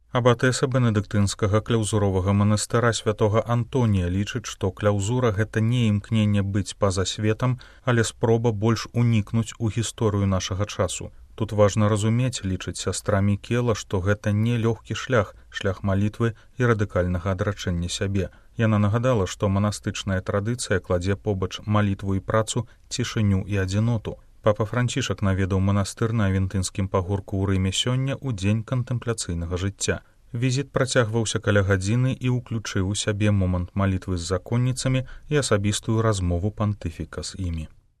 Абатэса бенедыктынскага кляўзуровага манастыра святога Антонія лічыць, што кляўзура гэта не імкненне быць па-за светам, але спроба больш унікнуць у гісторыю нашага часу. Тут важна разумець, лічыць сястра Мікела, што гэта не лёгкі шлях малітвы і радыкальнага адрачэння сябе. Яна нагадала, што манастычная традыцыя кладзе побач малітву і працу, цішыню і адзіноту. Папа Францішак наведаў манастыр на Авентынскім пагорку ў Рыме сёння ў дзень кантэмпляцыйнага жыцця. Візіт працягваўся каля гадзіны і ўключыў у сябе момант малітвы з законніцамі і асабістую размову пантыфіка з імі.